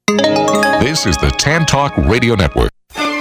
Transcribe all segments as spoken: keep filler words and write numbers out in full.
This is the Tan Talk Radio Network.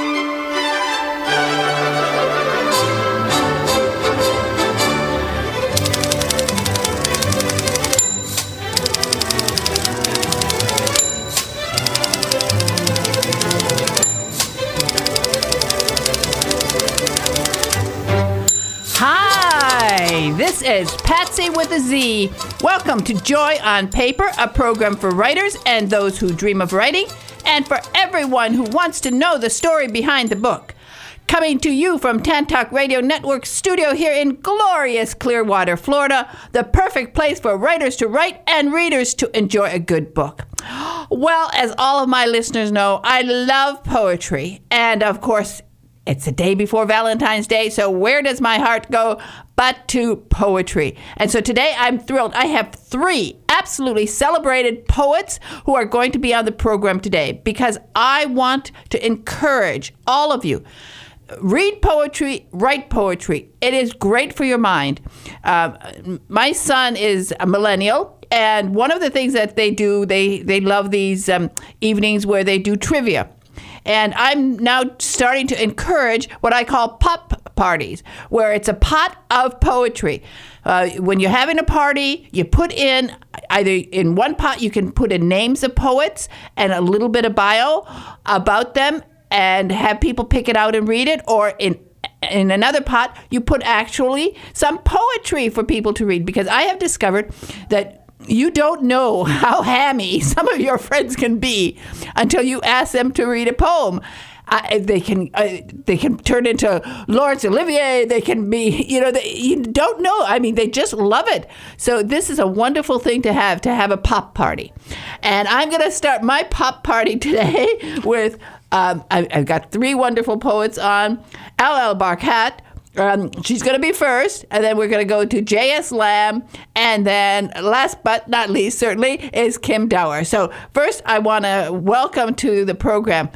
This is Patsy with a Z. Welcome to Joy on Paper, a program for writers and those who dream of writing, and for everyone who wants to know the story behind the book. Coming to you from Tan Talk Radio Network studio here in glorious Clearwater, Florida, the perfect place for writers to write and readers to enjoy a good book. Well, as all of my listeners know, I love poetry, and of course, it's the day before Valentine's Day, so where does my heart go but to poetry? And so today I'm thrilled. I have three absolutely celebrated poets who are going to be on the program today because I want to encourage all of you. Read poetry, write poetry. It is great for your mind. Uh, my son is a millennial, and one of the things that they do, they, they love these um, evenings where they do trivia. And I'm now starting to encourage what I call pop parties, where it's a pot of poetry. Uh, when you're having a party, you put in, either in one pot, you can put in names of poets and a little bit of bio about them and have people pick it out and read it, or in in another pot, you put actually some poetry for people to read, because I have discovered that you don't know how hammy some of your friends can be until you ask them to read a poem. Uh, they can uh, they can turn into Laurence Olivier. They can be, you know, they, you don't know. I mean, they just love it. So this is a wonderful thing to have, to have a pop party. And I'm going to start my pop party today with, um, I, I've got three wonderful poets on. L L Barkat. Um, she's going to be first, and then we're going to go to J S Lamb, and then last but not least, certainly, is Kim Dower. So first, I want to welcome to the program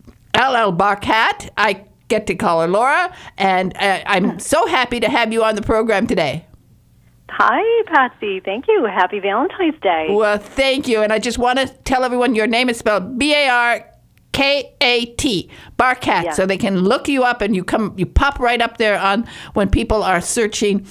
L L Barkat. I get to call her Laura, and uh, I'm so happy to have you on the program today. Hi, Patsy. Thank you. Happy Valentine's Day. Well, thank you, and I just want to tell everyone your name is spelled B A R K A T, Barkat, yeah. So they can look you up and you come, you pop right up there on when people are searching.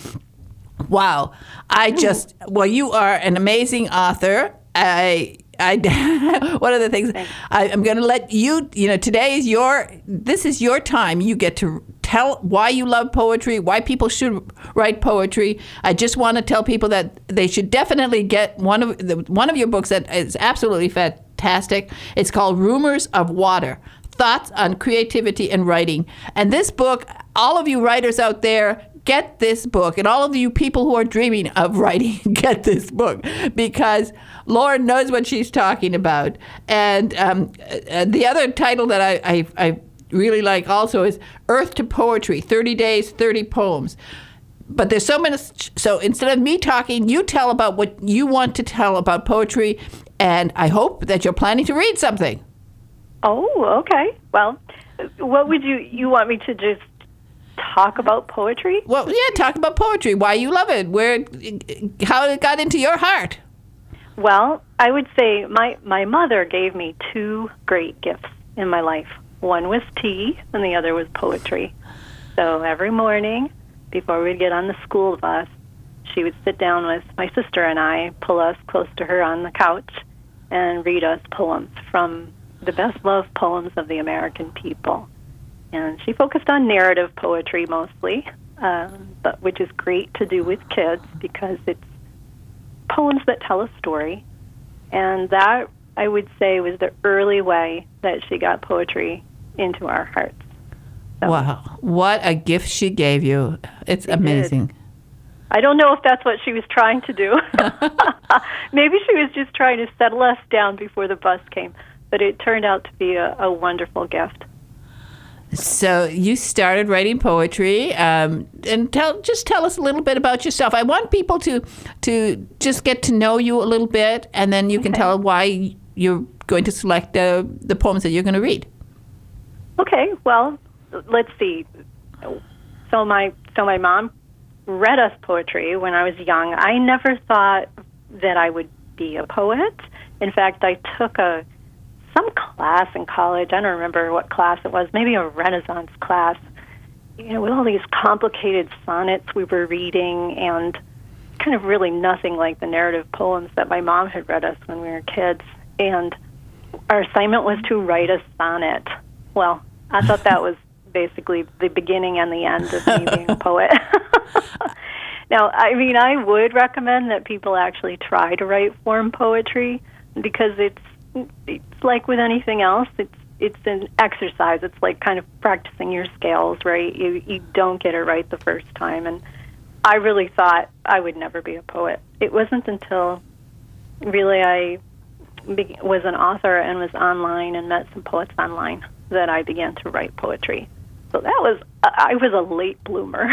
Wow, I just, well, you are an amazing author. I, I, one of the things I, I'm going to let you, you know, today is your, this is your time. You get to tell why you love poetry, why people should write poetry. I just want to tell people that they should definitely get one of the, one of your books that is absolutely fantastic. Fantastic. It's called Rumors of Water, Thoughts on Creativity and Writing. And this book, all of you writers out there, get this book. And all of you people who are dreaming of writing, get this book. Because Lauren knows what she's talking about. And um, uh, the other title that I, I, I really like also is Earth to Poetry, thirty days, thirty poems. But there's so many, so instead of me talking, you tell about what you want to tell about poetry, and I hope that you're planning to read something. Oh, okay. Well, what would you, you want me to just talk about poetry? Well, yeah, talk about poetry, why you love it, where, how it got into your heart. Well, I would say my, my mother gave me two great gifts in my life. One was tea, and the other was poetry. So every morning, before we'd get on the school bus, she would sit down with my sister and I, pull us close to her on the couch, and read us poems from the best loved poems of the American people. And she focused on narrative poetry mostly, um, but which is great to do with kids because it's poems that tell a story. And that, I would say, was the early way that she got poetry into our hearts. So, wow, what a gift she gave you. It's amazing. Did. I don't know if that's what she was trying to do. Maybe she was just trying to settle us down before the bus came, but it turned out to be a, a wonderful gift. So you started writing poetry, um, and tell just tell us a little bit about yourself. I want people to to just get to know you a little bit, and then you can okay. tell why you're going to select uh, the poems that you're going to read. Okay, well, let's see. So my so my mom read us poetry when I was young. I never thought that I would be a poet. In fact, I took a some class in college. I don't remember what class it was, maybe a Renaissance class, you know, with all these complicated sonnets we were reading and kind of really nothing like the narrative poems that my mom had read us when we were kids. And our assignment was to write a sonnet. Well, I thought that was basically the beginning and the end of me being a poet. Now, I mean, I would recommend that people actually try to write form poetry because it's it's like with anything else. It's it's an exercise. It's like kind of practicing your scales, right? You you don't get it right the first time. And I really thought I would never be a poet. It wasn't until really I be, was an author and was online and met some poets online that I began to write poetry. So that was, I was a late bloomer.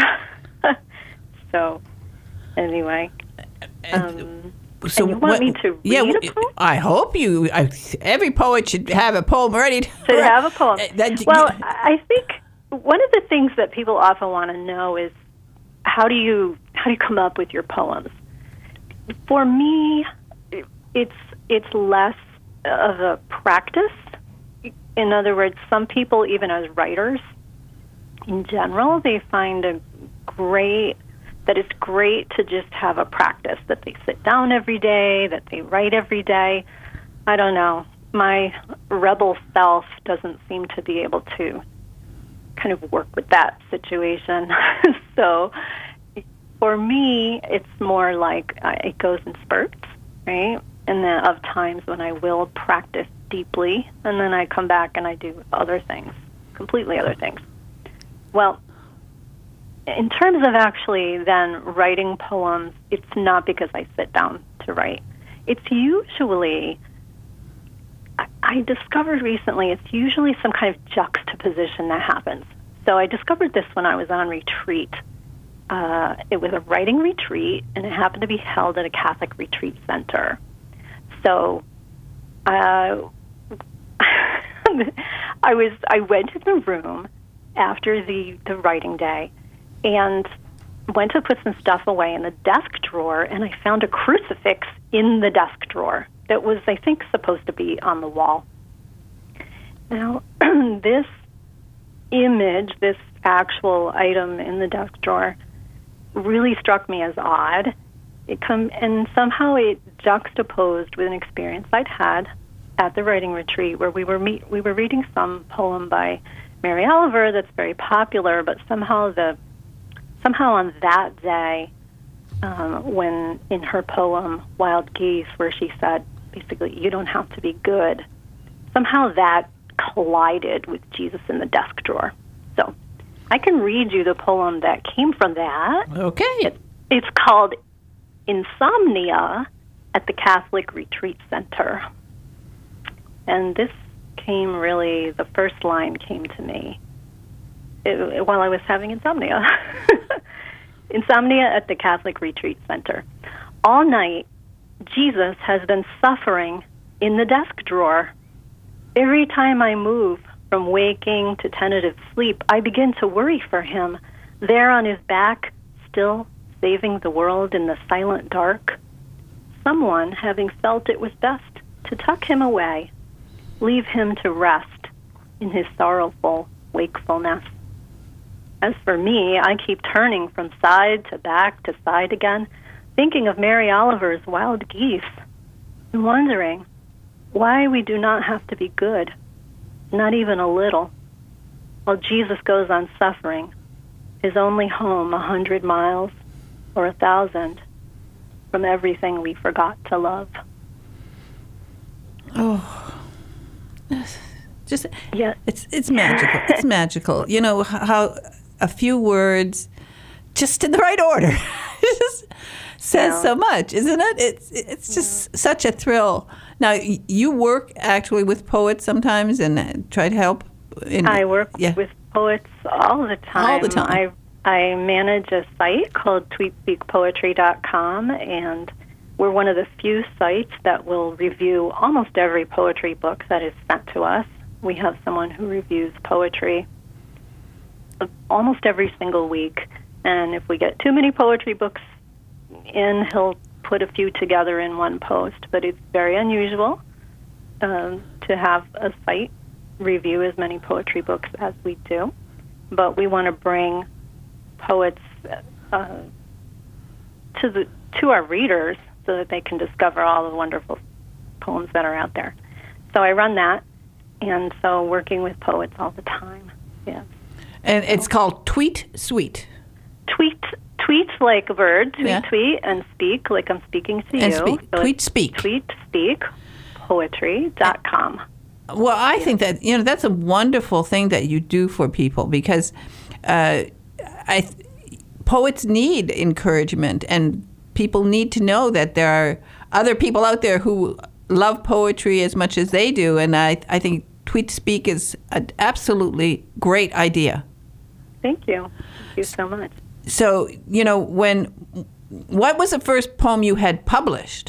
So, anyway. Um, so and you want what, me to read yeah, a poem? I hope you, I, every poet should have a poem ready. To Should have a poem. That, well, I think one of the things that people often want to know is how do you how do you come up with your poems? For me, it's it's less of a practice. In other words, some people, even as writers, in general, they find a great that it's great to just have a practice, that they sit down every day, that they write every day. I don't know. My rebel self doesn't seem to be able to kind of work with that situation. So for me, it's more like uh, it goes in spurts, right? And then of times when I will practice deeply, and then I come back and I do other things, completely other things. Well, in terms of actually then writing poems, it's not because I sit down to write. It's usually, I, I discovered recently, it's usually some kind of juxtaposition that happens. So I discovered this when I was on retreat. Uh, it was a writing retreat, and it happened to be held at a Catholic retreat center. So uh, I was I went to the room after the, the writing day and went to put some stuff away in the desk drawer, and I found a crucifix in the desk drawer that was, I think, supposed to be on the wall. Now, this image, this actual item in the desk drawer, really struck me as odd. It come and somehow it juxtaposed with an experience I'd had at the writing retreat where we were meet, we were reading some poem by Mary Oliver that's very popular, but somehow the somehow on that day, um, when in her poem Wild Geese, where she said basically you don't have to be good, somehow that collided with Jesus in the desk drawer. So I can read you the poem that came from that. Okay. It, it's called Insomnia at the Catholic Retreat Center. And this came really, the first line came to me it, while I was having insomnia. Insomnia at the Catholic Retreat Center. All night, Jesus has been suffering in the desk drawer. Every time I move from waking to tentative sleep, I begin to worry for him, there on his back, still saving the world in the silent dark. Someone having felt it was best to tuck him away, leave him to rest in his sorrowful wakefulness. As for me, I keep turning from side to back to side again, thinking of Mary Oliver's Wild Geese, and wondering why we do not have to be good, not even a little, while Jesus goes on suffering, his only home a hundred miles or a thousand from everything we forgot to love. Oh, just yeah, it's it's magical. It's magical. You know how a few words, just in the right order, just says yeah. so much, isn't it? It's it's just yeah. such a thrill. Now you work actually with poets sometimes and try to help. In, I work yeah. with poets all the time. All the time. I I manage a site called tweet speak poetry dot com, and we're one of the few sites that will review almost every poetry book that is sent to us. We have someone who reviews poetry almost every single week, and if we get too many poetry books in, he'll put a few together in one post, but it's very unusual. um, to have a site review as many poetry books as we do, but we want to bring poets uh, to the to our readers so that they can discover all the wonderful poems that are out there. So I run that, and so working with poets all the time. Yeah. And it's called Tweet Sweet. Tweet, tweet like a bird, tweet, Yeah. tweet, and speak like I'm speaking to And you. speak. So Tweet it's speak. Tweet speak poetry dot com. Well, I think that, you know, that's a wonderful thing that you do for people because uh, I poets need encouragement, and people need to know that there are other people out there who love poetry as much as they do, and I, I think Tweet Speak is an absolutely great idea. Thank you. Thank you so much. So, you know, when what was the first poem you had published?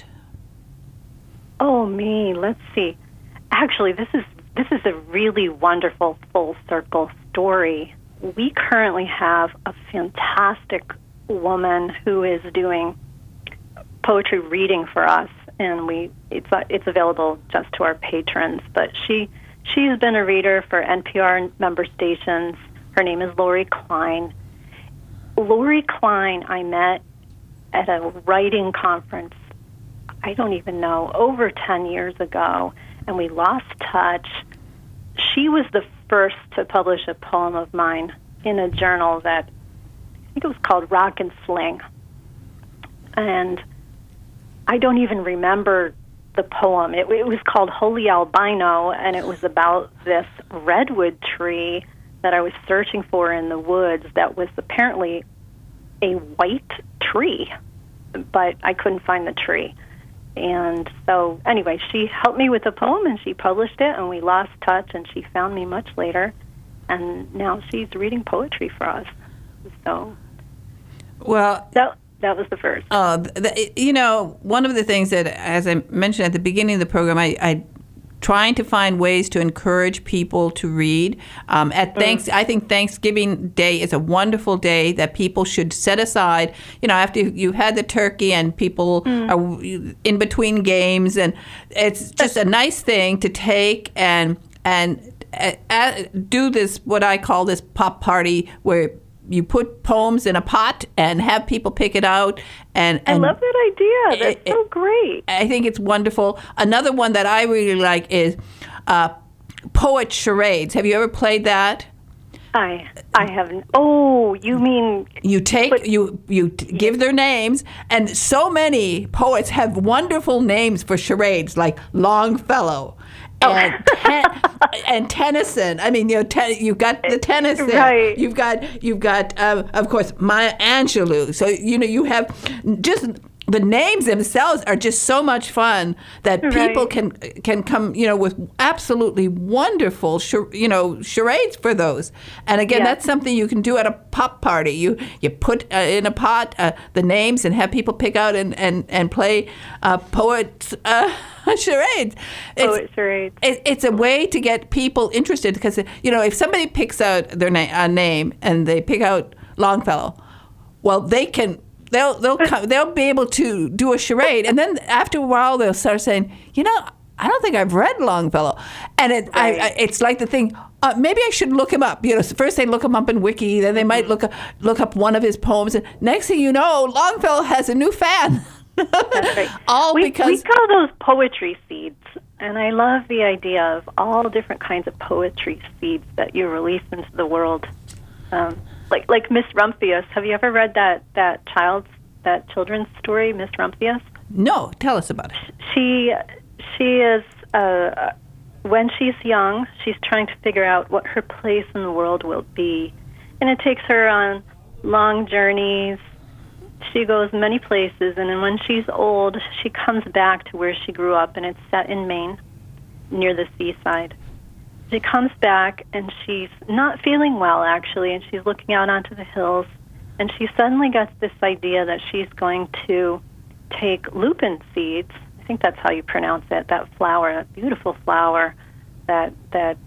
Oh, me. Let's see. Actually, this is this is a really wonderful full circle story. We currently have a fantastic woman who is doing poetry reading for us, and we it's uh, it's available just to our patrons. But she she's been a reader for N P R member stations. Her name is Lori Klein. Lori Klein, I met at a writing conference. I don't even know, over ten years ago, and we lost touch. She was the first to publish a poem of mine in a journal that, I think it was called Rock and Sling. And I don't even remember the poem. It, it was called Holy Albino, and it was about this redwood tree that I was searching for in the woods that was apparently a white tree, but I couldn't find the tree. And so, anyway, she helped me with the poem, and she published it, and we lost touch, and she found me much later, and now she's reading poetry for us. So, Well, that, that was the first. uh, the, you know, one of the things that, as I mentioned at the beginning of the program, I, I trying to find ways to encourage people to read. Um, at thanks, mm. I think Thanksgiving Day is a wonderful day that people should set aside. You know, after you've had the turkey and people mm. are in between games, and it's just a nice thing to take and and uh, uh, do this what I call this pop party where you put poems in a pot and have people pick it out. And, and I love that idea. That's it, so great. I think it's wonderful. Another one that I really like is uh, poet charades. Have you ever played that? I I haven't. Oh, you mean you take but, you you t- yeah. give their names, and so many poets have wonderful names for charades, like Longfellow. Oh. And, ten, and Tennyson. I mean, you know, ten, you've got the Tennyson. Right. You've got you've got uh, of course Maya Angelou. So you know you have just the names themselves are just so much fun that people Right. can can come you know with absolutely wonderful char- you know charades for those. And again, Yeah. that's something you can do at a pop party. You you put uh, in a pot uh, the names and have people pick out and and and play uh, poets. Uh, charades. It's, Poet charades. It, it's a way to get people interested because, you know, if somebody picks out their na- a name and they pick out Longfellow, well, they can, they'll they'll come, they'll be able to do a charade, and then after a while they'll start saying, you know, I don't think I've read Longfellow, and it I, Right. I, it's like the thing. Uh, maybe I should look him up. You know, first they look him up in Wiki, then they might look up, look up one of his poems, and next thing you know, Longfellow has a new fan. That's right. All we, because we call those poetry seeds, and I love the idea of all different kinds of poetry seeds that you release into the world. Um, like like Miss Rumphius. Have you ever read that that child's that children's story, Miss Rumphius? No, tell us about it. She she is uh, when she's young, she's trying to figure out what her place in the world will be, and it takes her on long journeys. She goes many places, and then when she's old, she comes back to where she grew up, and it's set in Maine, near the seaside. She comes back, and she's not feeling well, actually, and she's looking out onto the hills, and she suddenly gets this idea that she's going to take lupin seeds. I think that's how you pronounce it, that flower, that beautiful flower that that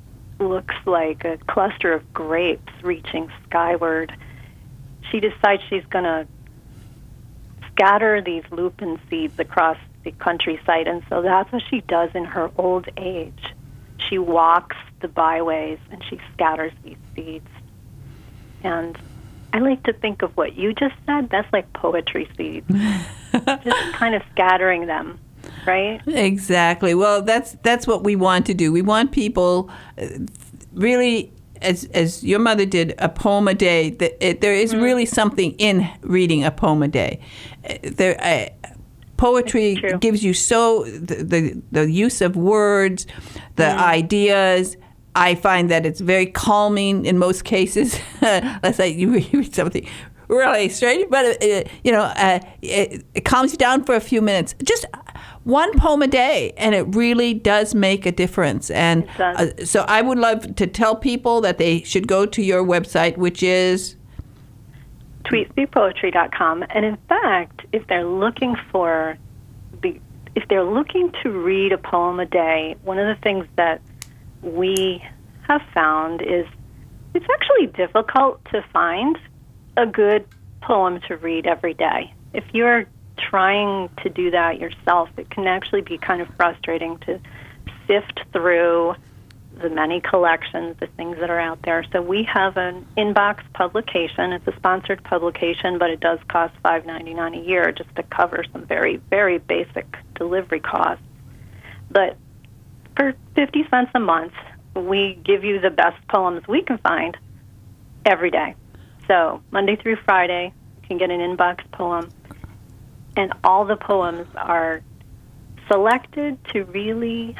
looks like a cluster of grapes reaching skyward. She decides she's going to scatter these lupin seeds across the countryside, and so that's what she does in her old age. She walks the byways and she scatters these seeds. And I like to think of what you just said. That's like poetry seeds, just kind of scattering them, right? Exactly. Well, that's that's what we want to do. We want people uh, really, as as your mother did, a poem a day. That it, there is Mm-hmm. really something in reading a poem a day. Uh, There, uh, poetry It's true. gives you so the, the the use of words, the Mm-hmm. ideas. I find that it's very calming in most cases. Let's say you read something really strange, but uh, you know, uh, it, it calms you down for a few minutes. Just one poem a day, and it really does make a difference. And It does. uh, so, I would love to tell people that they should go to your website, which is tweet speak poetry dot com. And in fact, if they're looking for the, if they're looking to read a poem a day, one of the things that we have found is it's actually difficult to find a good poem to read every day. If you're trying to do that yourself, it can actually be kind of frustrating to sift through the many collections, the things that are out there. So we have an inbox publication. It's a sponsored publication, but it does cost five ninety-nine a year just to cover some very, very basic delivery costs. But for fifty cents a month, we give you the best poems we can find every day. So Monday through Friday, you can get an inbox poem, and all the poems are selected to really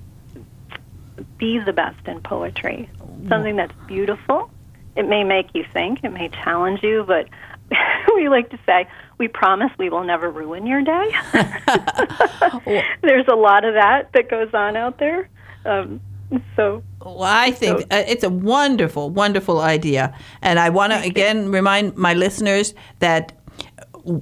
be the best in poetry. Something that's beautiful. It may make you think, it may challenge you, but we like to say, we promise we will never ruin your day. There's a lot of that that goes on out there. Um, so, Well, I think So- uh, it's a wonderful, wonderful idea. And I want to again remind my listeners that w-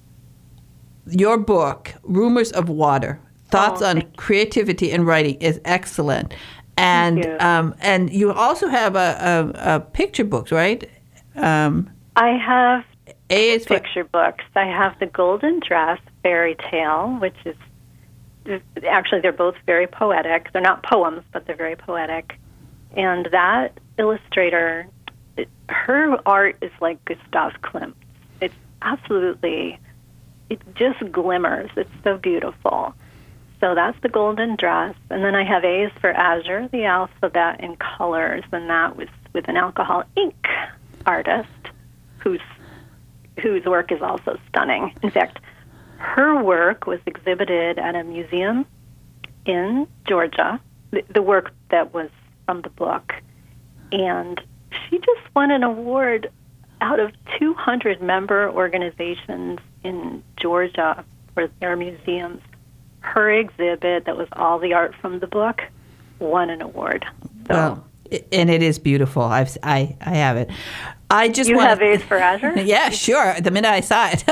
your book, Rumors of Water, Thoughts Oh, on thank you. Creativity and Writing, is excellent. And Thank you. um, and you also have a, a, a picture books, right? Um, I have A is for picture books. I have The Golden Dress fairy tale, which is actually, they're both very poetic. They're not poems, but they're very poetic. And that illustrator, it- her art is like Gustav Klimt. It's absolutely, it just glimmers. It's so beautiful. So that's The Golden Dress. And then I have A is for Azure, the alphabet in colors, and that was with an alcohol ink artist whose whose work is also stunning. In fact, her work was exhibited at a museum in Georgia, the, the work that was from the book. And she just won an award out of two hundred member organizations in Georgia for their museums. Her exhibit, that was all the art from the book, won an award. So well, i- and it is beautiful. I've I I have it. I just you want have A's for Azure? Yeah, sure. The minute I saw it.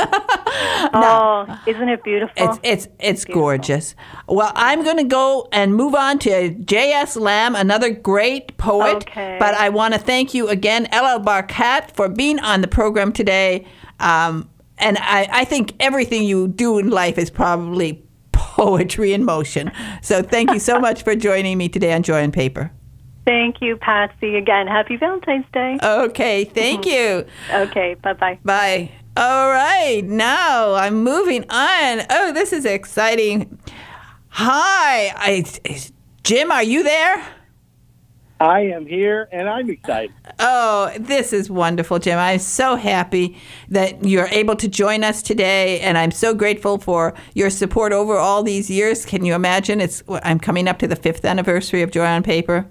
Oh, isn't it beautiful? It's it's it's Beautiful. gorgeous. Well, I'm going to go and move on to J S. Lamb, another great poet. Okay. But I want to thank you again, L L. Barkat, for being on the program today. Um, and I, I think everything you do in life is probably poetry in motion. So thank you so much for joining me today on Joy on Paper. Thank you, Patsy. Again, happy Valentine's Day. Okay, thank you. Okay, bye-bye. Bye. All right, now I'm moving on. Oh, this is exciting. Hi, I, Jim, are you there? I am here, and I'm excited. Oh, this is wonderful, Jim. I'm so happy that you're able to join us today, and I'm so grateful for your support over all these years. Can you imagine? It's I'm coming up to the fifth anniversary of Joy on Paper.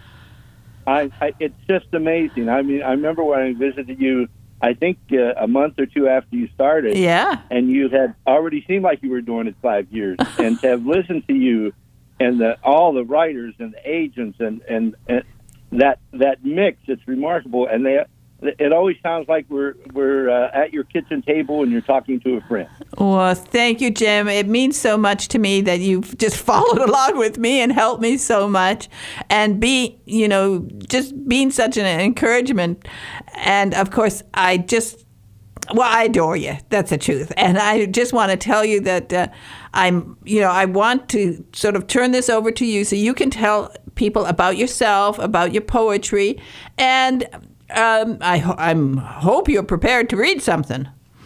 I, I, it's just amazing. I mean, I remember when I visited you, I think uh, a month or two after you started, Yeah. and you had already seemed like you were doing it five years. And to have listened to you and the, all the writers and the agents and, and, and that that mix, it's remarkable. And they, it always sounds like we're we're uh, at your kitchen table and you're talking to a friend. Well, thank you, Jim. It means so much to me that you've just followed along with me and helped me so much, and be, you know, just being such an encouragement. And of course, I just well, I adore you. That's the truth. And I just want to tell you that uh, I'm, you know, I want to sort of turn this over to you so you can tell people about yourself, about your poetry, and um, I ho- I'm hope you're prepared to read something.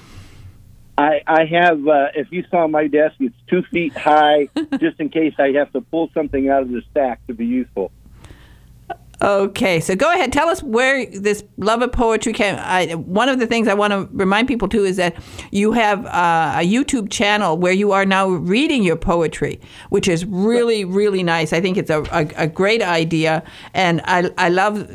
I, I have, uh, if you saw my desk, it's two feet high, just in case I have to pull something out of the stack to be useful. Okay, so go ahead. Tell us where this love of poetry came. I, one of the things I want to remind people too is that you have uh, a YouTube channel where you are now reading your poetry, which is really, really nice. I think it's a, a, a great idea, and I, I love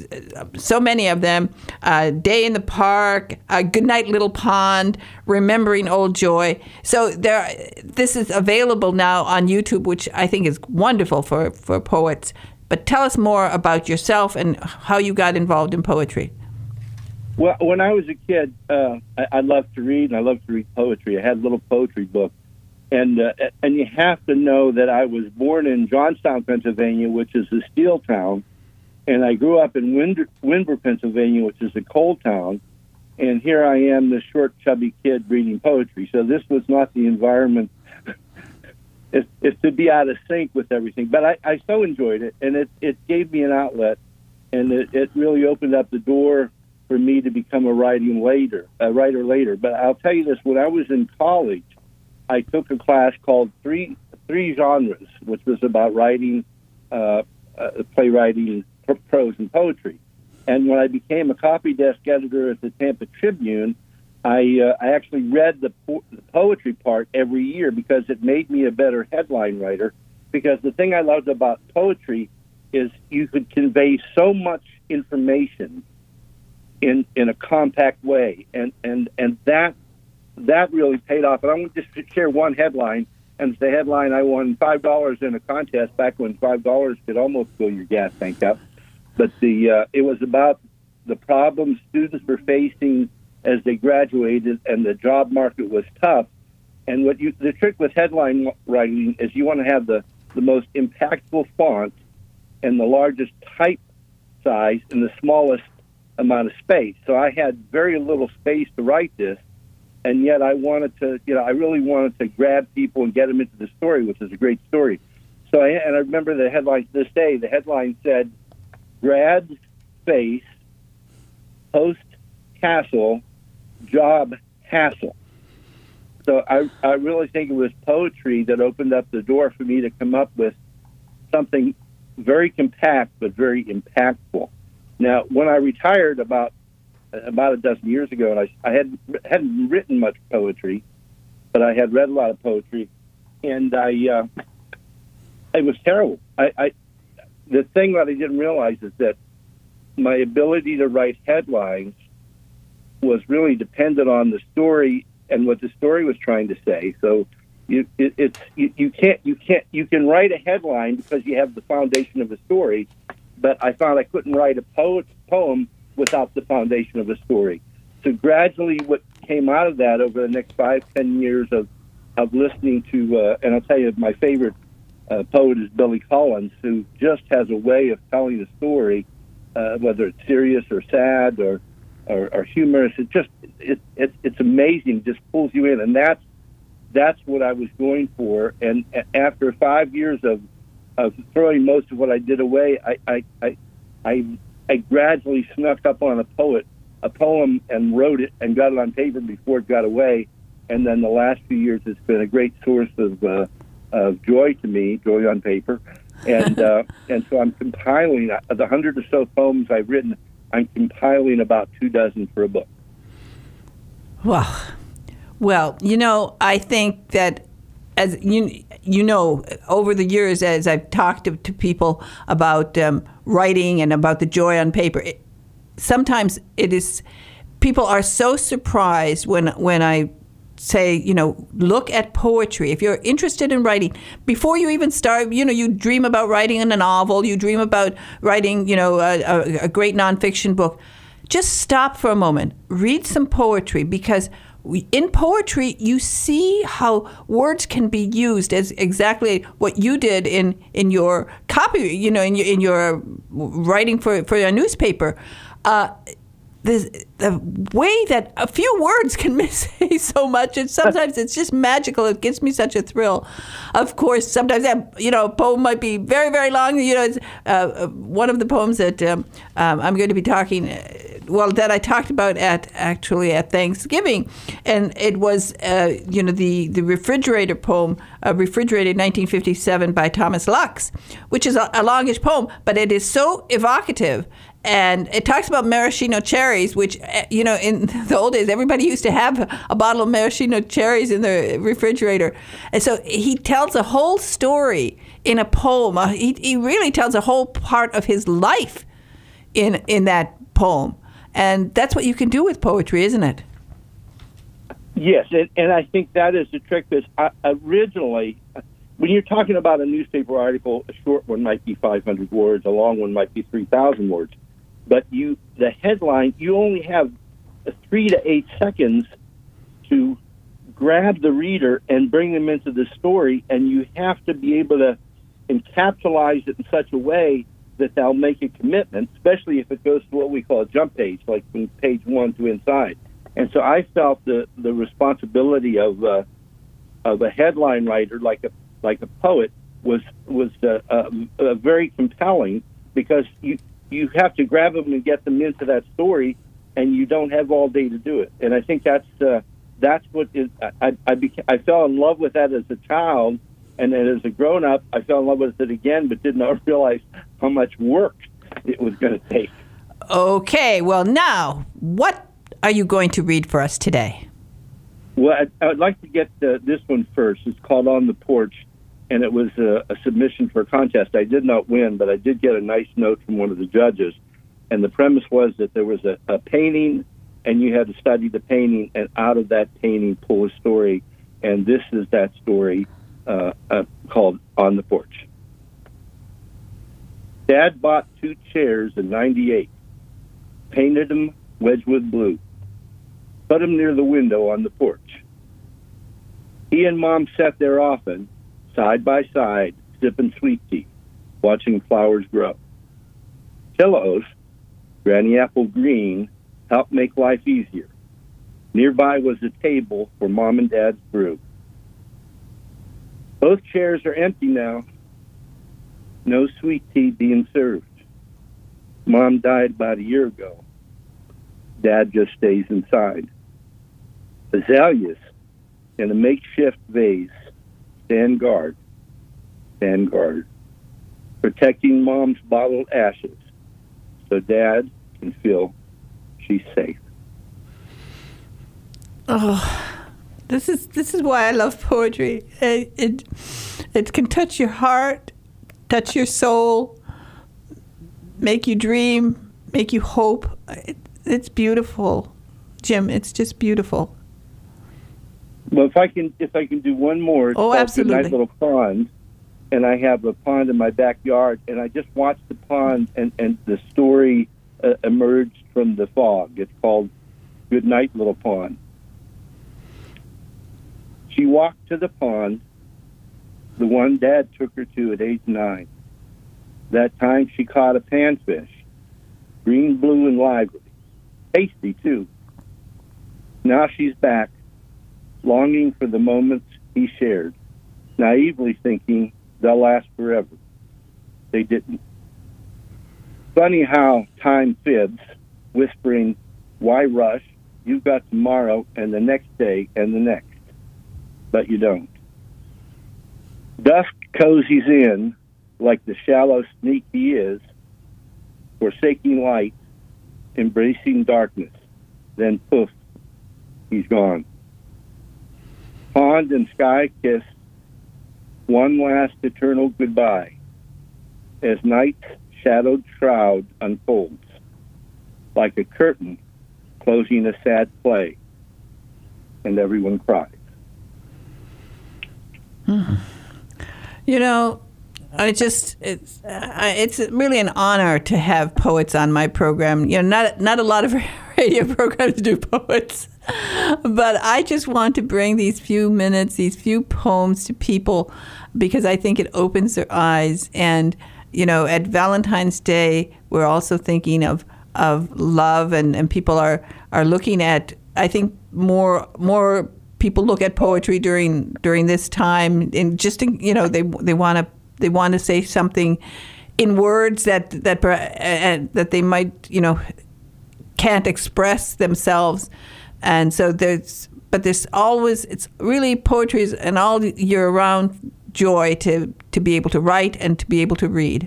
so many of them. Uh, Day in the Park, uh, Goodnight Little Pond, Remembering Old Joy. So there, this is available now on YouTube, which I think is wonderful for, for poets. But tell us more about yourself and how you got involved in poetry. Well, when I was a kid, uh, I, I loved to read, and I loved to read poetry. I had a little poetry book. And uh, and you have to know that I was born in Johnstown, Pennsylvania, which is a steel town. And I grew up in Wind- Windber, Pennsylvania, which is a coal town. And here I am, this short, chubby kid reading poetry. So this was not the environment. It's, it's to be out of sync with everything. But I, I so enjoyed it, and it, it gave me an outlet, and it, it really opened up the door for me to become a writing later, a writer later. But I'll tell you this, when I was in college, I took a class called Three Three Genres, which was about writing, uh, uh, playwriting, prose, and poetry. And when I became a copy desk editor at the Tampa Tribune, I uh, I actually read the, po- the poetry part every year because it made me a better headline writer. Because the thing I loved about poetry is you could convey so much information in in a compact way, and and and that that really paid off. And I want to just share one headline, and it's the headline I won five dollars in a contest back when five dollars could almost fill your gas tank up. But the uh, it was about the problems students were facing as they graduated, and the job market was tough. And what you, the trick with headline writing is you want to have the, the most impactful font and the largest type size in the smallest amount of space. So I had very little space to write this, and yet I wanted to, you know, I really wanted to grab people and get them into the story, which is a great story. So I, and I remember the headline to this day. The headline said, "Grad Space Post Castle Job Hassle." So I, I really think it was poetry that opened up the door for me to come up with something very compact but very impactful. Now, when I retired about about a dozen years ago, and I, I had, hadn't written much poetry, but I had read a lot of poetry, and I uh, it was terrible. I, I the thing that I didn't realize is that my ability to write headlines was really dependent on the story and what the story was trying to say. So you, it, it's you, you can't you can't you can write a headline because you have the foundation of a story, but I found I couldn't write a poet, poem without the foundation of a story. So gradually, what came out of that over the next five ten years of of listening to, uh, and I'll tell you, my favorite uh, poet is Billy Collins, who just has a way of telling a story, uh, whether it's serious or sad or Or, or humorous. It just it, it it's amazing. It just pulls you in, and that's that's what I was going for. And after five years of of throwing most of what I did away, I I I, I, I gradually snuck up on a poet, a poem, and wrote it and got it on paper before it got away. And then the last few years, it's been a great source of uh, of joy to me, joy on paper. And uh, and so I'm compiling the hundred or so poems I've written. I'm compiling about two dozen for a book. Well, well, you know, I think that as you you know, over the years, as I've talked to, to people about um, writing and about the joy on paper, it, sometimes it is people are so surprised when when I say, you know, look at poetry. If you're interested in writing, before you even start, you know, you dream about writing a novel, you dream about writing, you know, a, a, a great nonfiction book. Just stop for a moment, read some poetry, because we, in poetry, you see how words can be used as exactly what you did in, in your copy, you know, in your, in your writing for, for a newspaper. Uh, the the way that a few words can say so much, and sometimes it's just magical. It gives me such a thrill. Of course, sometimes that, you know, a poem might be very, very long. You know, it's, uh, one of the poems that um, um, I'm going to be talking, well, that I talked about at actually at Thanksgiving, and it was, uh, you know, the the refrigerator poem, uh, Refrigerator nineteen fifty-seven by Thomas Lux, which is a, a longish poem, but it is so evocative. And it talks about maraschino cherries, which, you know, in the old days, everybody used to have a bottle of maraschino cherries in the refrigerator. And so he tells a whole story in a poem. Uh, he, he really tells a whole part of his life in in that poem. And that's what you can do with poetry, isn't it? Yes, and, and I think that is the trick. Because I, originally, when you're talking about a newspaper article, a short one might be five hundred words, a long one might be three thousand words. But you, the headline, you only have three to eight seconds to grab the reader and bring them into the story, and you have to be able to encapsulate it in such a way that they'll make a commitment, especially if it goes to what we call a jump page, like from page one to inside. And so I felt the, the responsibility of uh, of a headline writer, like a like a poet, was was uh, uh, uh, very compelling, because you. You have to grab them and get them into that story, and you don't have all day to do it. And I think that's uh, that's what is. I I, beca- I fell in love with that as a child, and then as a grown up, I fell in love with it again, but did not realize how much work it was going to take. Okay, well now, what are you going to read for us today? Well, I, I would like to get uh, this one first. It's called On the Porch. And it was a, a submission for a contest. I did not win, but I did get a nice note from one of the judges. And the premise was that there was a, a painting, and you had to study the painting, and out of that painting pull a story. And this is that story uh, uh, called On the Porch. Dad bought two chairs in ninety-eight, painted them Wedgwood blue, put them near the window on the porch. He and Mom sat there often, side by side, sipping sweet tea, watching flowers grow. Pillows, Granny Apple green, helped make life easier. Nearby was a table for Mom and Dad's brew. Both chairs are empty now. No sweet tea being served. Mom died about a year ago. Dad just stays inside. Azaleas in a makeshift vase stand guard, stand guard, protecting Mom's bottled ashes so Dad can feel she's safe. Oh, this is this is why I love poetry. It it, it can touch your heart, touch your soul, make you dream, make you hope. It, it's beautiful, Jim. It's just beautiful. Well, if I can, if I can do one more, it's oh, called absolutely. Good Night Little Pond, and I have a pond in my backyard, and I just watched the pond, and, and the story uh, emerged from the fog. It's called Good Night Little Pond. She walked to the pond, the one Dad took her to at age nine. That time she caught a panfish, green, blue, and lively, tasty too. Now she's back, longing for the moments he shared, naively thinking they'll last forever. They didn't. Funny how time fibs, whispering, why rush? You've got tomorrow and the next day and the next. But you don't. Dusk cozies in like the shallow sneak he is, forsaking light, embracing darkness. Then poof, he's gone. Pond and sky kiss one last eternal goodbye as night's shadowed shroud unfolds like a curtain closing a sad play, and everyone cries. Hmm. You know, I just it's uh, it's really an honor to have poets on my program. You know, not not a lot of radio programs do poets, but I just want to bring these few minutes, these few poems to people because I think it opens their eyes. And you know, at Valentine's Day, we're also thinking of of love, and, and people are, are looking at, I think, more more people look at poetry during during this time, and just, you know, they they want to they want to say something in words that that uh, that they might, you know, can't express themselves, and so there's but there's always, it's really, poetry is an all year round joy to to be able to write and to be able to read.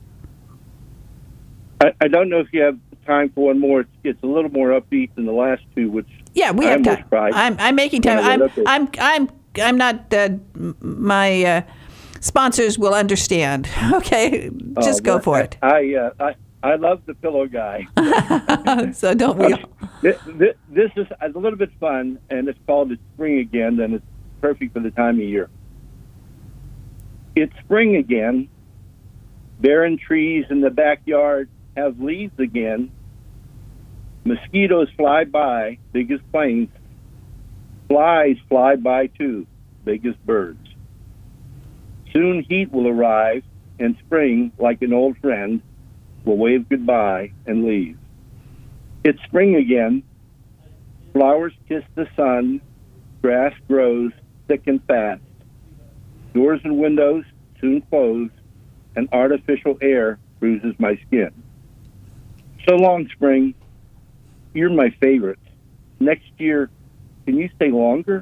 I, I don't know if you have time for one more. It's, it's a little more upbeat than the last two, which yeah, we I have time. Cried. I'm I'm making time. I'm I'm I'm I'm not. Uh, my uh, sponsors will understand. Okay, just oh, go for it. I uh, I I love the pillow guy. So don't we? This, this, this is a little bit fun, and it's called "It's Spring Again," and it's perfect for the time of year. It's spring again. Barren trees in the backyard have leaves again. Mosquitoes fly by, big as planes. Flies fly by too, big as birds. Soon heat will arrive, and spring, like an old friend, will wave goodbye and leave. It's spring again. Flowers kiss the sun. Grass grows thick and fast. Doors and windows soon close, and artificial air bruises my skin. So long, spring. You're my favorite. Next year, can you stay longer?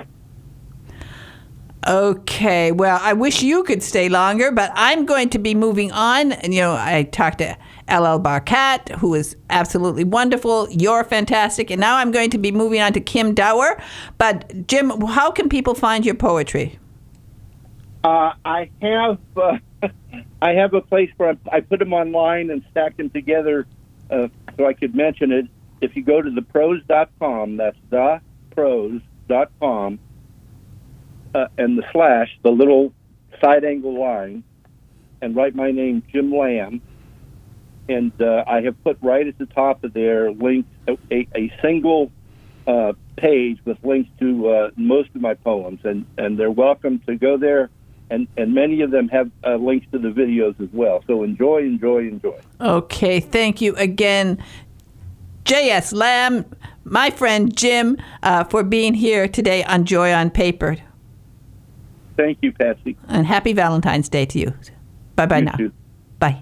Okay, well, I wish you could stay longer, but I'm going to be moving on. And, you know, I talked to L L Barkat, who is absolutely wonderful. You're fantastic. And now I'm going to be moving on to Kim Dower. But, Jim, how can people find your poetry? Uh, I have uh, I have a place where I, I put them online and stack them together uh, so I could mention it. If you go to the prose dot com, that's the prose dot com, uh, and the slash, the little side angle line, and write my name, Jim Lamb. And uh, I have put right at the top of there links, a, a, a single uh, page with links to uh, most of my poems, and, and they're welcome to go there. And, and many of them have uh, links to the videos as well. So enjoy, enjoy, enjoy. Okay, thank you again, J S. Lamb, my friend Jim, uh, for being here today on Joy on Paper. Thank you, Patsy. And happy Valentine's Day to you. Bye-bye you now. Too. Bye.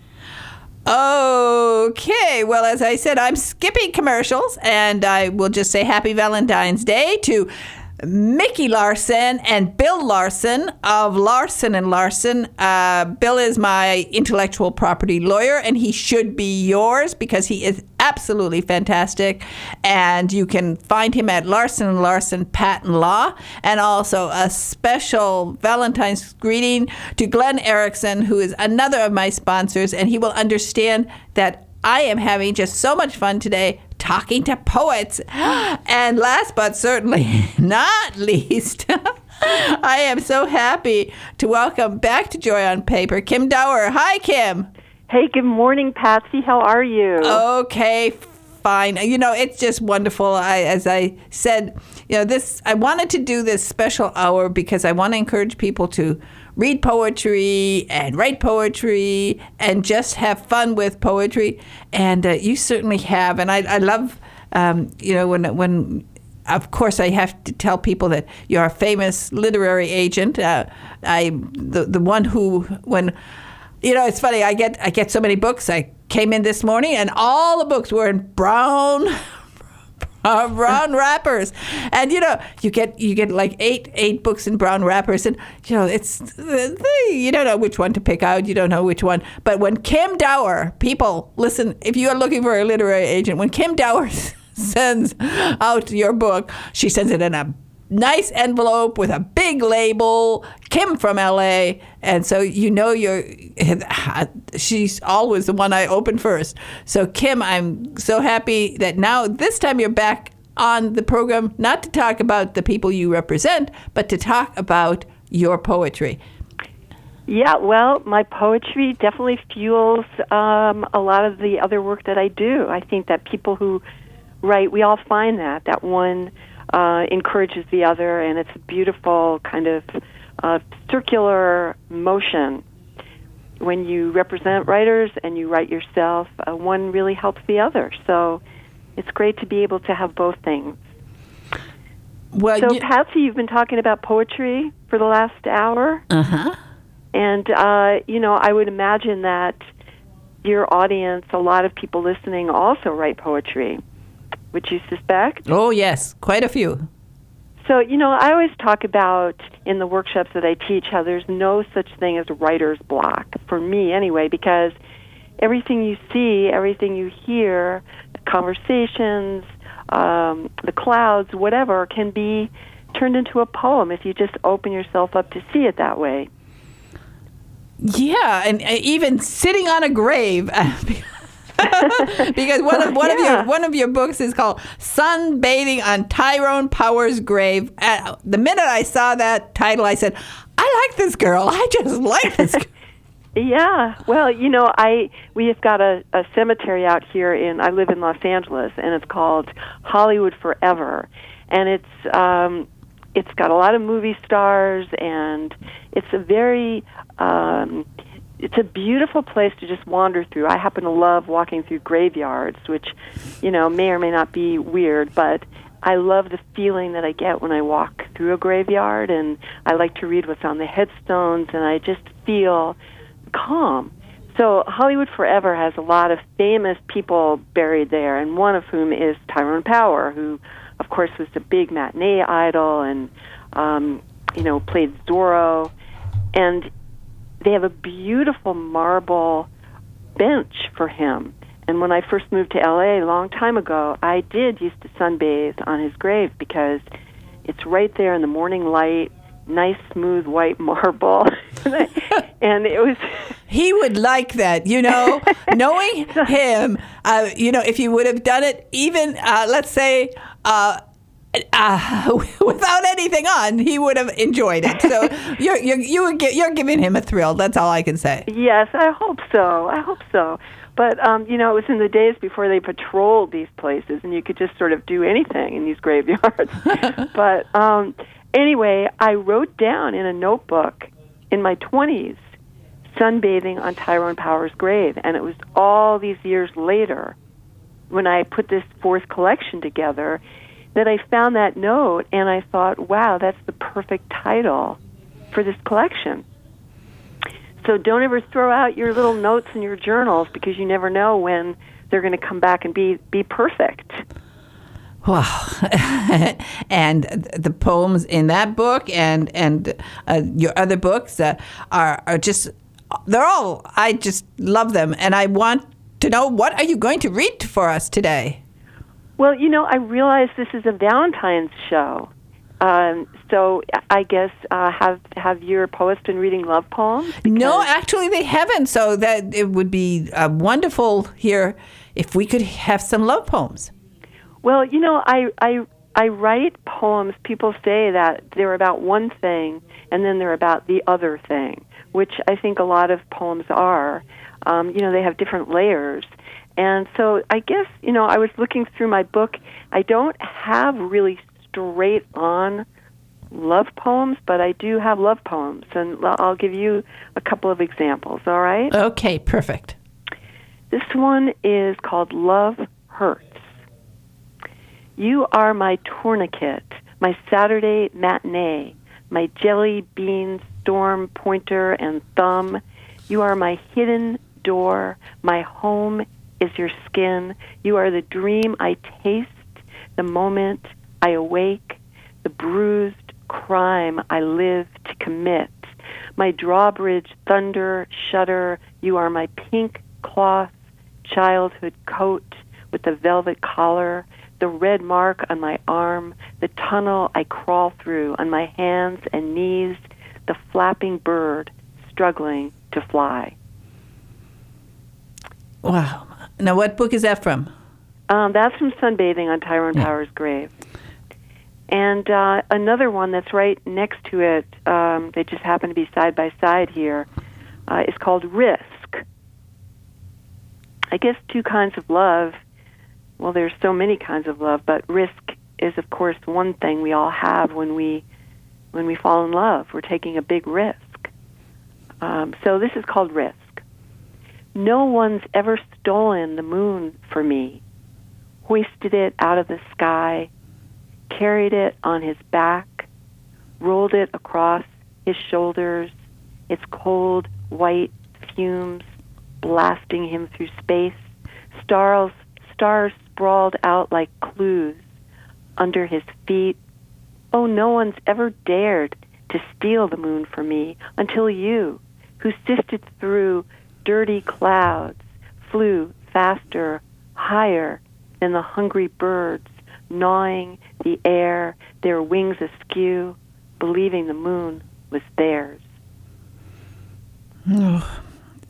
Okay, well, as I said, I'm skipping commercials, and I will just say happy Valentine's Day to Mickey Larson and Bill Larson of Larson and Larson. Uh, Bill is my intellectual property lawyer, and he should be yours because he is absolutely fantastic. And you can find him at Larson and Larson Patent Law. And also a special Valentine's greeting to Glenn Erickson, who is another of my sponsors, and he will understand that I am having just so much fun today talking to poets. And last but certainly not least, I am so happy to welcome back to Joy on Paper, Kim Dower. Hi, Kim. Hey, good morning, Patsy. How are you? Okay, fine. You know, it's just wonderful. I, as I said, you know, this, I wanted to do this special hour because I want to encourage people to read poetry and write poetry and just have fun with poetry. And uh, you certainly have. And I, I love, um, you know, when, when, of course, I have to tell people that you're a famous literary agent. Uh, I, the the one who, when, you know, it's funny, I get, I get so many books. I came in this morning and all the books were in brown Uh, brown wrappers, and you know you get you get like eight eight books in brown wrappers, and you know it's you don't know which one to pick out, you don't know which one. But when Kim Dower, people listen, if you are looking for a literary agent, when Kim Dower sends out your book, she sends it in a nice envelope with a big label, Kim from L A, and so you know you're, she's always the one I open first. So Kim, I'm so happy that now this time you're back on the program, not to talk about the people you represent, but to talk about your poetry. Yeah, well, my poetry definitely fuels um, a lot of the other work that I do. I think that people who write, we all find that, that one Uh, encourages the other, and it's a beautiful kind of uh, circular motion. when you represent writers and you write yourself, uh, one really helps the other. So it's great to be able to have both things. Well, so, you- Patsy, you've been talking about poetry for the last hour. Uh-huh. And, uh, you know, I would imagine that your audience, a lot of people listening, also write poetry. Would you suspect? Oh, yes, quite a few. So, you know, I always talk about in the workshops that I teach how there's no such thing as writer's block, for me anyway, because everything you see, everything you hear, conversations, um, the clouds, whatever, can be turned into a poem if you just open yourself up to see it that way. Yeah, and uh, even sitting on a grave. Because one of one Yeah. of your one of your books is called "Sunbathing on Tyrone Power's Grave." Uh, the minute I saw that title, I said, "I like this girl. I just like this." girl. Yeah, well, you know, I we have got a, a cemetery out here in. I live in Los Angeles, and it's called Hollywood Forever, and it's um, it's got a lot of movie stars, and it's a very um, it's a beautiful place to just wander through. I happen to love walking through graveyards, which, you know, may or may not be weird, but I love the feeling that I get when I walk through a graveyard, and I like to read what's on the headstones, and I just feel calm. So Hollywood Forever has a lot of famous people buried there, and one of whom is Tyrone Power, who, of course, was a big matinee idol and, um, you know, played Zorro. And they have a beautiful marble bench for him. And when I first moved to L A a long time ago, I did used to sunbathe on his grave because it's right there in the morning light, nice, smooth, white marble. And it was... He would like that, you know, knowing him, uh, you know, if you would have done it even, uh, let's say, uh, uh, without anything on, he would have enjoyed it. So you're, you're, you were gi- you're giving him a thrill. That's all I can say. Yes, I hope so. I hope so. But, um, you know, it was in the days before they patrolled these places, and you could just sort of do anything in these graveyards. But um, anyway, I wrote down in a notebook in my twenties, sunbathing on Tyrone Power's grave. And it was all these years later, when I put this fourth collection together, that I found that note, and I thought, wow, that's the perfect title for this collection. So don't ever throw out your little notes in your journals, because you never know when they're going to come back and be, be perfect. Wow. And the poems in that book and, and uh, your other books uh, are, are just, they're all, I just love them. And I want to know, what are you going to read for us today? Well, you know, I realize this is a Valentine's show. Um, so I guess uh, have have your poets been reading love poems? No, actually they haven't. So that it would be uh, wonderful here if we could have some love poems. Well, you know, I, I I write poems. People say that they're about one thing and then they're about the other thing, which I think a lot of poems are. Um, you know, they have different layers. And so I guess, you know, I was looking through my book. I don't have really straight-on love poems, but I do have love poems. And I'll give you a couple of examples, all right? Okay, perfect. This one is called Love Hurts. You are my tourniquet, my Saturday matinee, my jelly bean storm pointer and thumb. You are my hidden door, my home is your skin. You are the dream I taste, the moment I awake, the bruised crime I live to commit. My drawbridge thunder shudder. You are my pink cloth childhood coat with the velvet collar, the red mark on my arm, the tunnel I crawl through on my hands and knees, the flapping bird struggling to fly. Wow. Now, what book is that from? Um, that's from Sunbathing on Tyrone Yeah. Power's grave. And uh, another one that's right next to it, um, they just happen to be side by side here, uh, is called Risk. I guess two kinds of love. Well, there's so many kinds of love, but risk is, of course, one thing we all have when we when we fall in love. We're taking a big risk. Um, so this is called Risk. No one's ever stolen the moon for me, hoisted it out of the sky, carried it on his back, rolled it across his shoulders, its cold white fumes blasting him through space, stars, stars sprawled out like clues under his feet. Oh, no one's ever dared to steal the moon from me until you, who sifted through dirty clouds, flew faster, higher than the hungry birds, gnawing the air, their wings askew, believing the moon was theirs. Oh,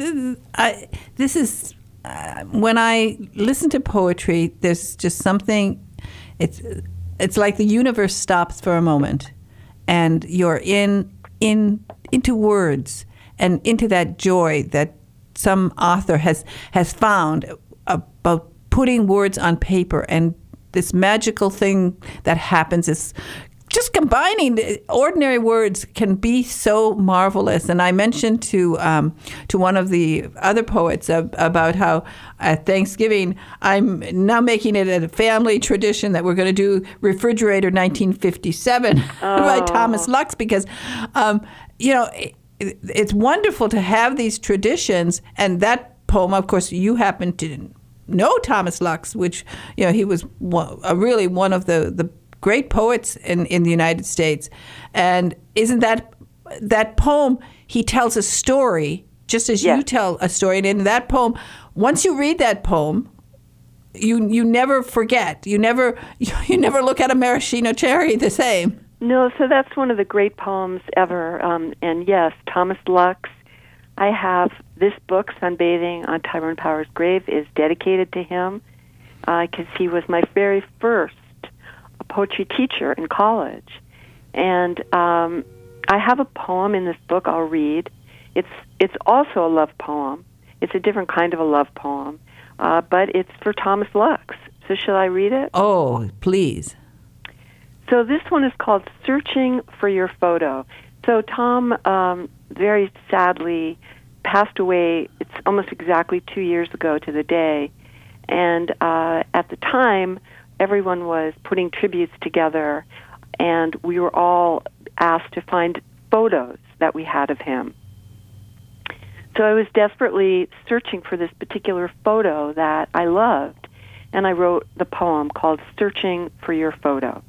I, this is, uh, when I listen to poetry, there's just something, it's it's like the universe stops for a moment, and you're in in into words and into that joy that some author has has found about putting words on paper, and this magical thing that happens is just combining ordinary words can be so marvelous. And I mentioned to um, to one of the other poets ab- about how at Thanksgiving I'm now making it a family tradition that we're going to do Refrigerator nineteen fifty-seven oh. by Thomas Lux, because um, you know it, it's wonderful to have these traditions. And that poem, of course, you happen to know Thomas Lux, which you know he was one, uh, really one of the the great poets in, in the United States. And isn't that that poem, he tells a story, just as yes. you tell a story. And in that poem, once you read that poem, you you never forget. You never you never look at a maraschino cherry the same. No, so that's one of the great poems ever. Um, and yes, Thomas Lux. I have this book, Sunbathing on Tyrone Power's Grave, is dedicated to him because uh, he was my very first poetry teacher in college. And um, I have a poem in this book I'll read. It's it's also a love poem. It's a different kind of a love poem, uh, but it's for Thomas Lux. So shall I read it? Oh, please. So this one is called Searching for Your Photo. So Tom um, very sadly passed away, it's almost exactly two years ago to the day. And uh, at the time, everyone was putting tributes together, and we were all asked to find photos that we had of him. So I was desperately searching for this particular photo that I loved, and I wrote the poem called Searching for Your Photo.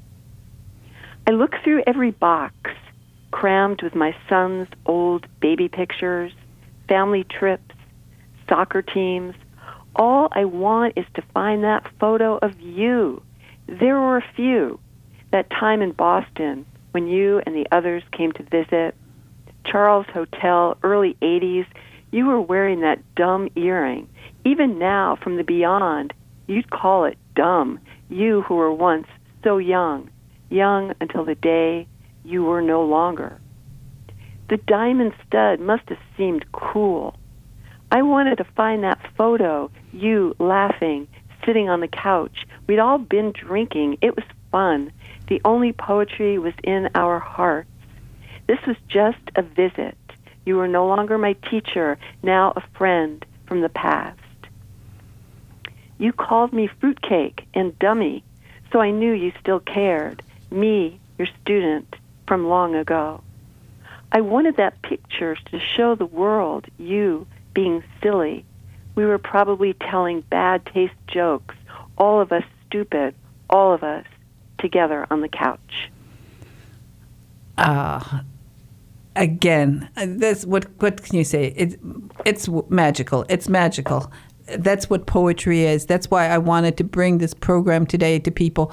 I looked through every box, crammed with my son's old baby pictures, family trips, soccer teams. All I want is to find that photo of you. There were a few. That time in Boston when you and the others came to visit. Charles Hotel, early eighties, you were wearing that dumb earring. Even now, from the beyond, you'd call it dumb. You who were once so young, young until the day you were no longer. The diamond stud must have seemed cool. I wanted to find that photo, you laughing, sitting on the couch. We'd all been drinking. It was fun. The only poetry was in our hearts. This was just a visit. You were no longer my teacher, now a friend from the past. You called me fruitcake and dummy, so I knew you still cared. Me, your student, from long ago. I wanted that picture to show the world you being silly. We were probably telling bad taste jokes, all of us stupid, all of us together on the couch. Ah, uh, again, that's what. What can you say? It's it's magical. It's magical. That's what poetry is. That's why I wanted to bring this program today to people,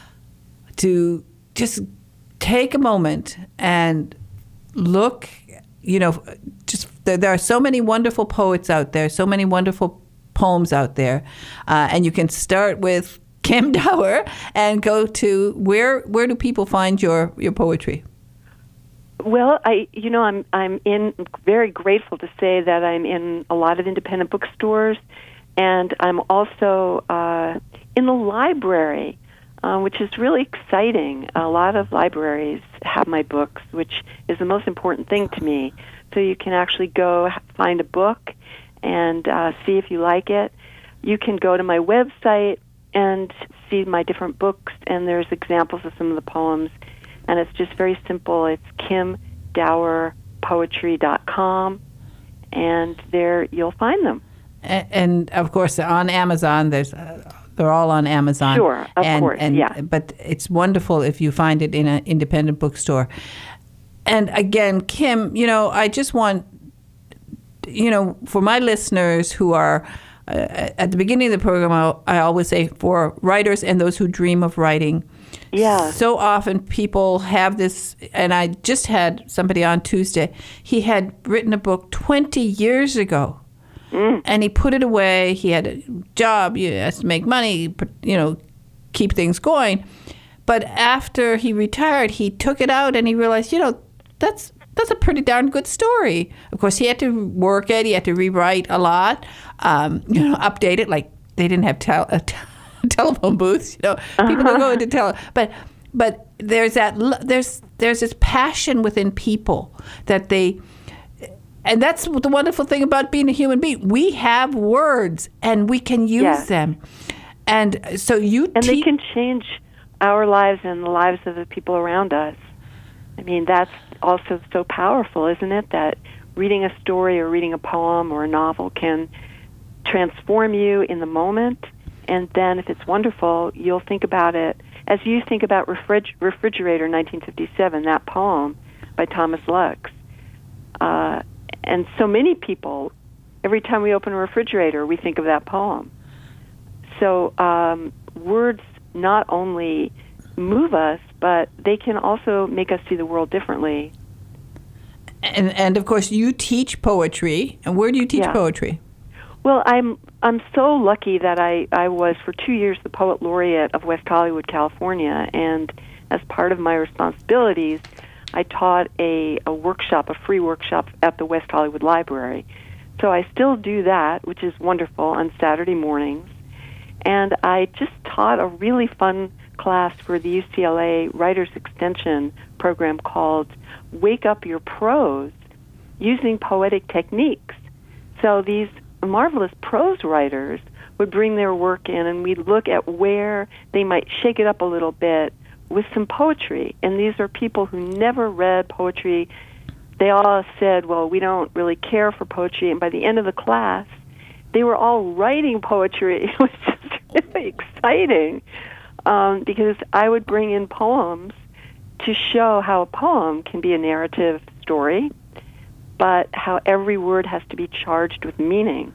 to just take a moment and look. You know, just there, there are so many wonderful poets out there, so many wonderful poems out there, uh, and you can start with Kim Dower and go to where where do people find your, your poetry? Well, I you know I'm I'm in very grateful to say that I'm in a lot of independent bookstores, and I'm also uh, in the library, uh, which is really exciting. A lot of libraries have my books, which is the most important thing to me. So you can actually go find a book and uh, see if you like it. You can go to my website and see my different books, and there's examples of some of the poems. And it's just very simple. It's kim dower poetry dot com, and there you'll find them. And, and of course, on Amazon, there's uh, they're all on Amazon. Sure, of and, course, and, yeah. But it's wonderful if you find it in an independent bookstore. And again, Kim, you know, I just want, you know, for my listeners who are, uh, at the beginning of the program, I, I always say for writers and those who dream of writing. Yeah. So often people have this, and I just had somebody on Tuesday. He had written a book twenty years ago, mm. and he put it away. He had a job. He has to make money, you know, keep things going. But after he retired, he took it out and he realized, you know, that's that's a pretty darn good story. Of course, he had to work it. He had to rewrite a lot, um, you know, update it. Like they didn't have tel- a t- telephone booths, you know. People don't go into tele, but but there's that there's there's this passion within people that they, and that's the wonderful thing about being a human being. We have words and we can use yes. them, and so you and te- they can change our lives and the lives of the people around us. I mean, that's also so powerful, isn't it? That reading a story or reading a poem or a novel can transform you in the moment. And then if it's wonderful, you'll think about it as you think about Refrig- Refrigerator nineteen fifty-seven, that poem by Thomas Lux. Uh, and so many people, every time we open a refrigerator, we think of that poem. So um, words not only move us, but they can also make us see the world differently. And, and of course, you teach poetry. And where do you teach yeah. poetry? Well, I'm I'm so lucky that I, I was for two years the Poet Laureate of West Hollywood, California, and as part of my responsibilities, I taught a, a workshop, a free workshop at the West Hollywood Library. So I still do that, which is wonderful, on Saturday mornings. And I just taught a really fun class for the U C L A Writers Extension program called Wake Up Your Prose, using poetic techniques. So these marvelous prose writers would bring their work in, and we'd look at where they might shake it up a little bit with some poetry. And these are people who never read poetry. They all said, well, we don't really care for poetry. And by the end of the class, they were all writing poetry. It was just really exciting um, because I would bring in poems to show how a poem can be a narrative story, but how every word has to be charged with meaning.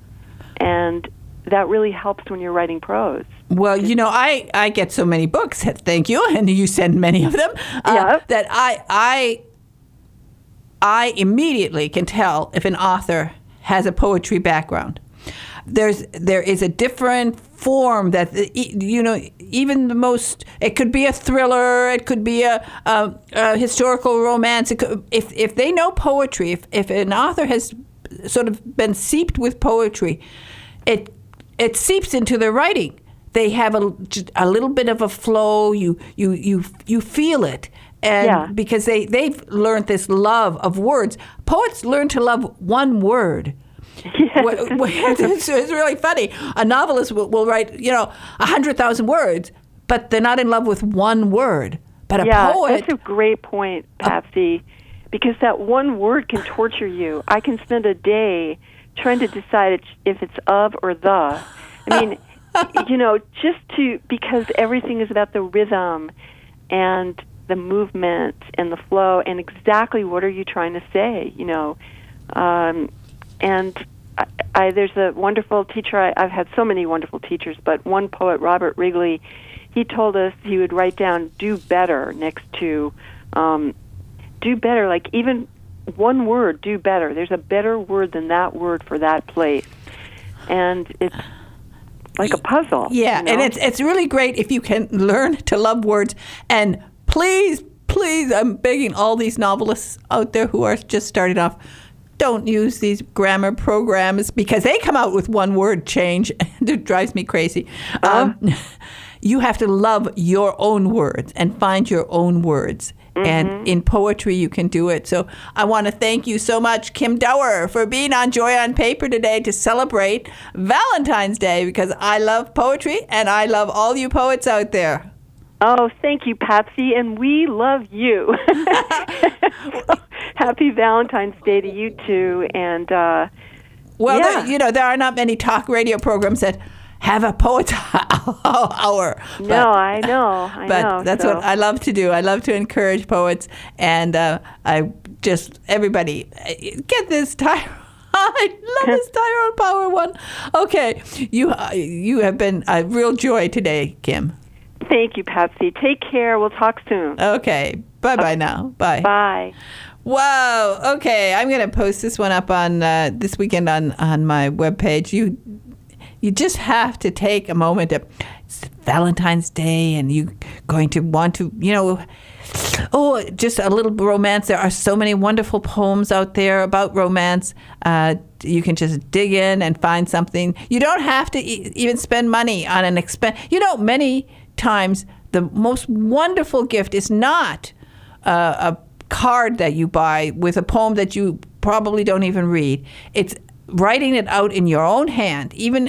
And that really helps when you're writing prose. Well, you know, I, I get so many books, thank you, and you send many of them, uh, yeah. that I, I, I immediately can tell if an author has a poetry background. There's there is a different form that, you know, even the most, it could be a thriller, it could be a, a, a historical romance. It could, if if they know poetry, if, if an author has sort of been seeped with poetry, it it seeps into their writing. They have a, a little bit of a flow. You you you you feel it, and yeah. because they they've learned this love of words. Poets learn to love one word. Yes. it's, it's really funny. A novelist will, will write, you know, a hundred thousand words, but they're not in love with one word. But a yeah, poet. That's a great point, Patsy, because that one word can torture you. I can spend a day trying to decide if it's of or the. I mean, you know, just to, because everything is about the rhythm and the movement and the flow and exactly what are you trying to say, you know. Um, and I, I, there's a wonderful teacher, I, I've had so many wonderful teachers, but one poet, Robert Wrigley, he told us he would write down do better next to um, do better, like even one word, do better. There's a better word than that word for that place. And it's like a puzzle. Yeah, you know? and it's it's really great if you can learn to love words. And please, please, I'm begging all these novelists out there who are just starting off, don't use these grammar programs because they come out with one word change. It drives me crazy. Uh-huh. Um, you have to love your own words and find your own words. Mm-hmm. And in poetry, you can do it. So I want to thank you so much, Kim Dower, for being on Joy on Paper today to celebrate Valentine's Day, because I love poetry and I love all you poets out there. Oh, thank you, Patsy, and we love you. Happy Valentine's Day to you too. And uh, well, yeah. there, you know, there are not many talk radio programs that have a poet's hour. No, but, I know. I but know. that's so. what I love to do. I love to encourage poets, and uh, I just everybody get this Tyrone. I love this Tyrone Power one. Okay, you uh, you have been a real joy today, Kim. Thank you, Patsy. Take care. We'll talk soon. Okay, bye bye now. Bye. Bye. Wow. Okay, I'm going to post this one up on uh, this weekend on on my webpage. You. You just have to take a moment. To, it's Valentine's Day, and you're going to want to, you know, oh, just a little romance. There are so many wonderful poems out there about romance. Uh, you can just dig in and find something. You don't have to e- even spend money on an expense. You know, many times the most wonderful gift is not uh, a card that you buy with a poem that you probably don't even read. It's writing it out in your own hand. Even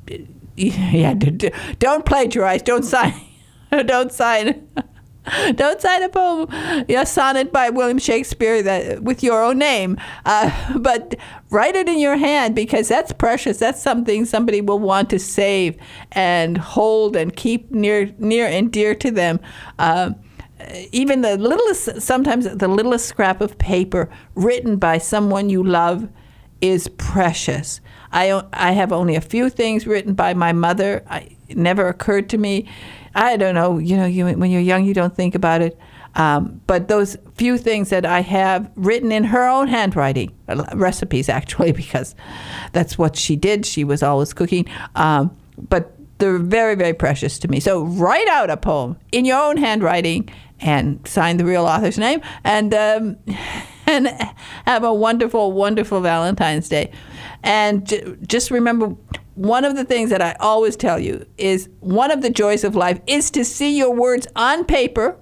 yeah, don't plagiarize. Don't sign. Don't sign. Don't sign a poem, a sonnet by William Shakespeare that with your own name. Uh, but write it in your hand, because that's precious. That's something somebody will want to save and hold and keep near, near and dear to them. Uh, even the littlest, sometimes the littlest scrap of paper written by someone you love is precious. I, I have only a few things written by my mother. I, it never occurred to me. I don't know, you know, you, when you're young, you don't think about it. Um, but those few things that I have written in her own handwriting, uh, recipes actually, because that's what she did. She was always cooking. Um, but they're very, very precious to me. So write out a poem in your own handwriting and sign the real author's name, and um, and have a wonderful, wonderful Valentine's Day. And j- just remember, one of the things that I always tell you is one of the joys of life is to see your words on paper,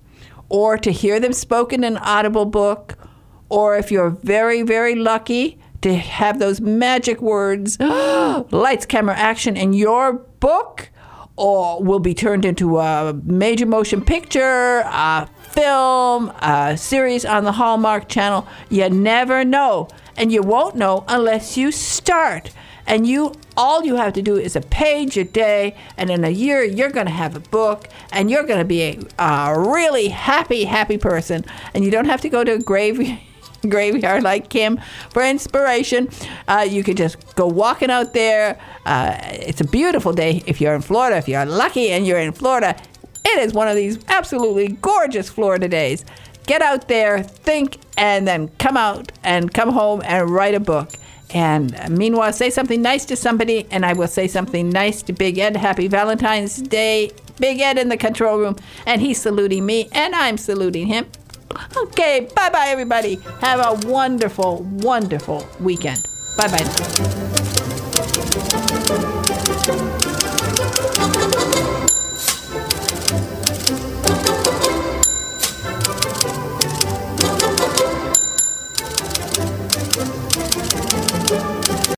or to hear them spoken in an audible book, or if you're very, very lucky, to have those magic words, lights, camera, action, in your book, or will be turned into a major motion picture, a film, a series on the Hallmark Channel. You never know, and you won't know unless you start. And you, all you have to do is a page a day, and in a year you're going to have a book, and you're going to be a, a really happy, happy person. And you don't have to go to a grave. graveyard like Kim for inspiration. Uh, you can just go walking out there. Uh, it's a beautiful day if you're in Florida. If you're lucky and you're in Florida, it is one of these absolutely gorgeous Florida days. Get out there, think, and then come out and come home and write a book. And meanwhile, say something nice to somebody, and I will say something nice to Big Ed. Happy Valentine's Day, Big Ed in the control room. And he's saluting me, and I'm saluting him. Okay, bye-bye, everybody. Have a wonderful, wonderful weekend. Bye-bye.